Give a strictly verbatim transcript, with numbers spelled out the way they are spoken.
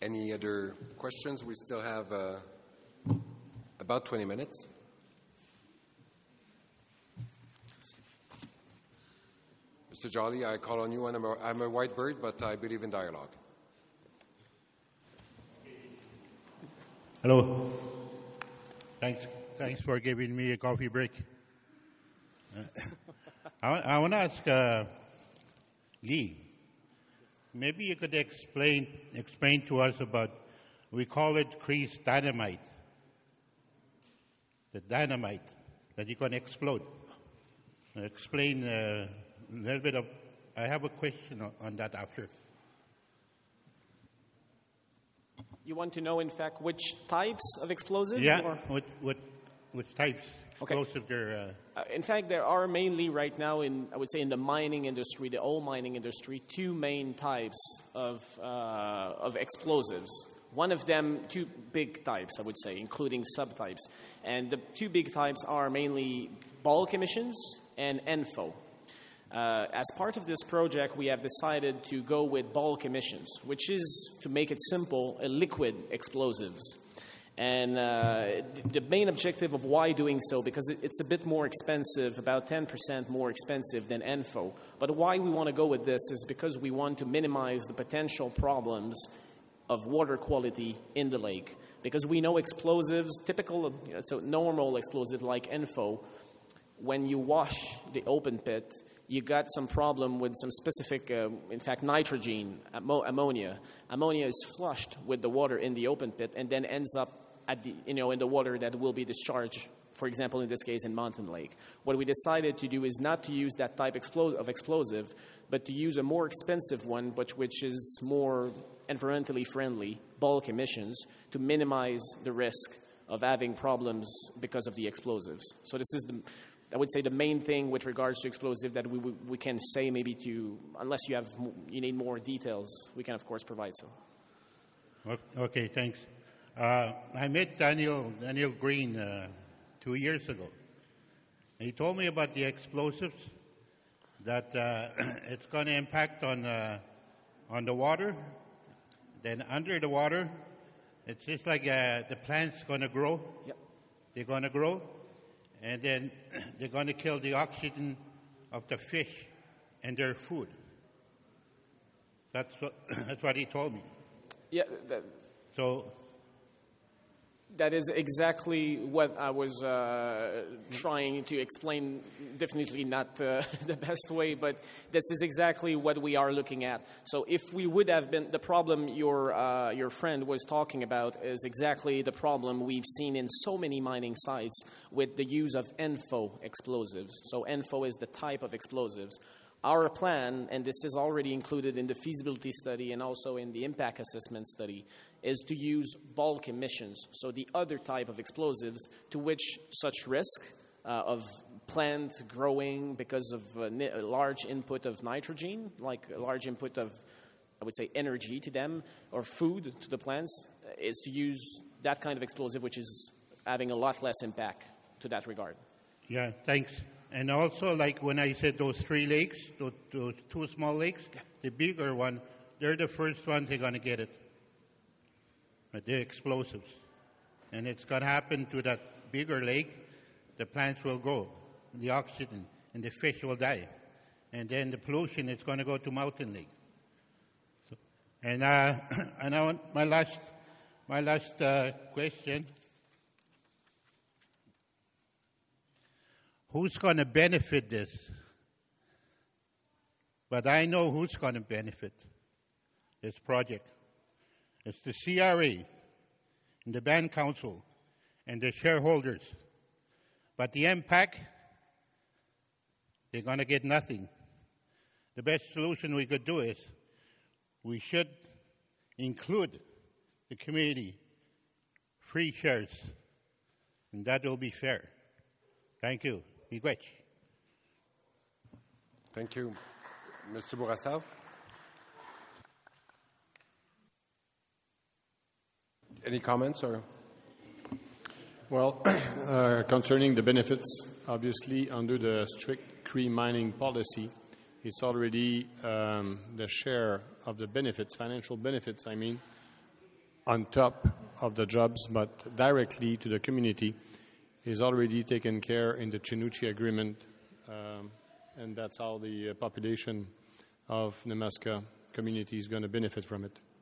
Any other questions? We still have uh, about twenty minutes. Mister Jolly, I call on you, and I'm a, I'm a white bird, but I believe in dialogue. Hello. Thanks. Thanks for giving me a coffee break. Uh, I, I want to ask uh, Lee. Maybe you could explain explain to us about, we call it Crease dynamite. The dynamite that you can explode. Explain uh, a little bit of, I have a question on, on that after. You want to know, in fact, which types of explosives? Yeah, or? what, what, which types Okay. explosive there? Uh, Uh, in fact, there are mainly right now in, I would say, in the mining industry, the oil mining industry, two main types of uh, of explosives. One of them, two big types, I would say, including subtypes. And the two big types are mainly bulk emissions and N F O. Uh, as part of this project, we have decided to go with bulk emissions, which is, to make it simple, a liquid explosives. And uh, the main objective of why doing so, because it, it's a bit more expensive, about ten percent more expensive than N F O. But why we want to go with this is because we want to minimize the potential problems of water quality in the lake. Because we know explosives, typical, you know, so normal explosive like N F O, when you wash the open pit, you got some problem with some specific, uh, in fact, nitrogen, ammo- ammonia. Ammonia is flushed with the water in the open pit and then ends up at the, you know, in the water that will be discharged, for example, in this case, in Mountain Lake. What we decided to do is not to use that type explo- of explosive, but to use a more expensive one, but which is more environmentally friendly, bulk emissions, to minimize the risk of having problems because of the explosives. So this is the, I would say, the main thing with regards to explosive that we we, we can say maybe to, unless you have you need more details, we can of course provide so. Okay, thanks. Uh, I met Daniel Daniel Green uh, two years ago. He told me about the explosives, that uh, it's going to impact on uh, on the water. Then under the water, it's just like uh, the plant's going to grow. Yep. They're going to grow, and then they're going to kill the oxygen of the fish and their food. That's what that's what he told me. Yeah. That, So. That is exactly what I was uh, trying to explain. Definitely not uh, the best way, but this is exactly what we are looking at. So if we would have been, the problem your uh, your friend was talking about is exactly the problem we've seen in so many mining sites with the use of N F O explosives. So N F O is the type of explosives. Our plan, and this is already included in the feasibility study and also in the impact assessment study, is to use bulk emissions, so the other type of explosives to which such risk uh, of plant growing because of a, ni- a large input of nitrogen, like a large input of, I would say, energy to them, or food to the plants, is to use that kind of explosive, which is having a lot less impact to that regard. Yeah, thanks. And also, like when I said those three lakes, those, those two small lakes, yeah. The bigger one, they're the first ones they're going to get it. But they're explosives. And it's going to happen to that bigger lake. The plants will grow, the oxygen, and the fish will die. And then the pollution is going to go to Mountain Lake. So, and uh, and I want my last, my last uh, question. Who's going to benefit this? But I know who's going to benefit this project. It's the C R A and the Band Council and the shareholders. But the M PAC, they're going to get nothing. The best solution we could do is we should include the community, free shares, and that will be fair. Thank you. Miigwech. Thank you. Mister Bourassa? Any comments? Or? Well, uh, concerning the benefits, obviously under the strict Cree mining policy, it's already um, the share of the benefits, financial benefits, I mean, on top of the jobs, but directly to the community, is already taken care in the Chinoochee Agreement, um, and that's how the uh, population of Nemaska community is going to benefit from it.